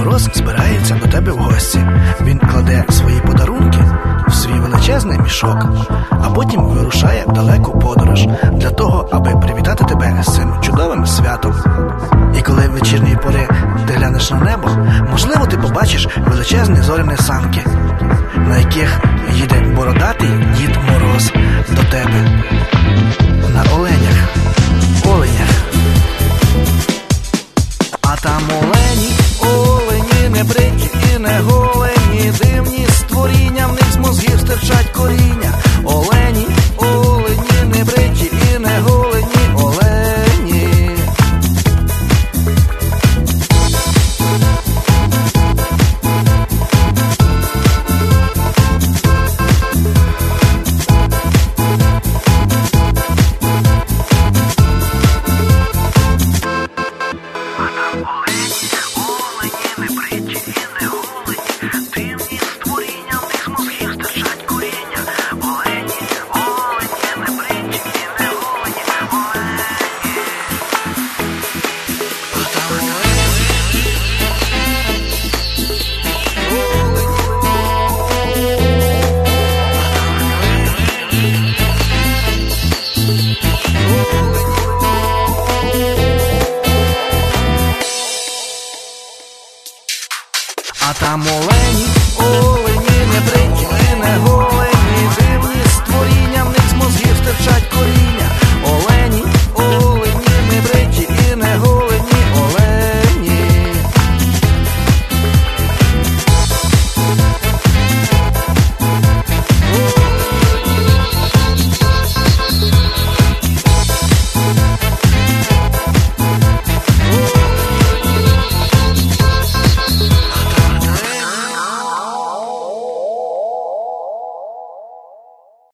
Мороз збирається до тебе в гості. Він кладе свої подарунки в свій величезний мішок, а потім вирушає в далеку подорож для того, аби привітати тебе з цим чудовим святом. І коли в вечірньої пори ти глянеш на небо, можливо, ти побачиш величезні зоряні санки, на яких їде бородатий Дід Мороз до тебе на оленях.